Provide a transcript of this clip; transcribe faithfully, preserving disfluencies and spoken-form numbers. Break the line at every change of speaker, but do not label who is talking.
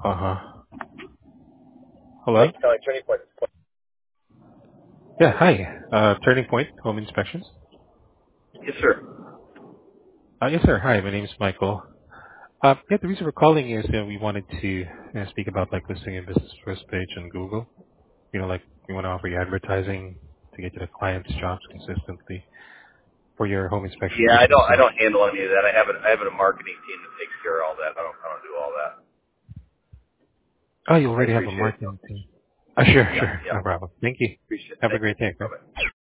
Uh-huh. Hello?
Mike Kelly, Turning Point.
Yeah, hi. Uh, Turning Point Home Inspections.
Yes, sir.
Uh, yes, sir. Hi, my name is Michael. Uh, yeah, the reason we're calling is that we wanted to uh, speak about like listing your business first page on Google. You know, like we want to offer you advertising to get to the client's jobs consistently for your home inspection
Yeah, I don't. I
businesses.
don't handle any of that. I have a. I have a marketing team that takes care of all that. I don't. I don't do all that.
Oh, you
I
already have a
appreciate it.
marketing team. Uh, sure,
Yeah.
sure.
Yeah.
No problem. Thank you.
Appreciate it.
Have a
Thank you.
great day,
Bye
okay?
bye.